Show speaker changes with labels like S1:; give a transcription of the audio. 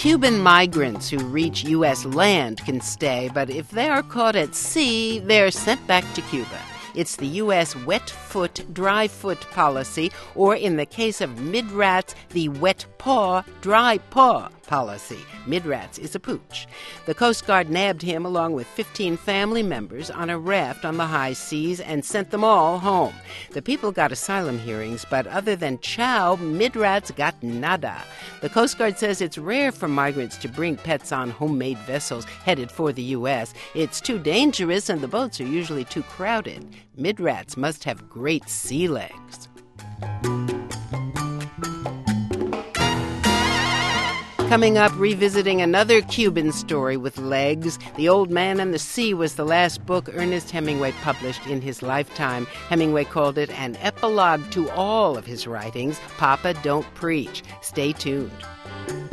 S1: Cuban migrants who reach U.S. land can stay, but if they are caught at sea, they're sent back to Cuba. It's the U.S. wet foot, dry foot policy, or in the case of midrats, the wet paw, dry paw policy. Midrats is a pooch. The Coast Guard nabbed him along with 15 family members on a raft on the high seas and sent them all home. The people got asylum hearings, but other than chow, midrats got nada. The Coast Guard says it's rare for migrants to bring pets on homemade vessels headed for the U.S. It's too dangerous and the boats are usually too crowded. Midrats must have great sea legs. Coming up, revisiting another Cuban story with legs. The Old Man and the Sea was the last book Ernest Hemingway published in his lifetime. Hemingway called it an epilogue to all of his writings. Papa, don't preach. Stay tuned.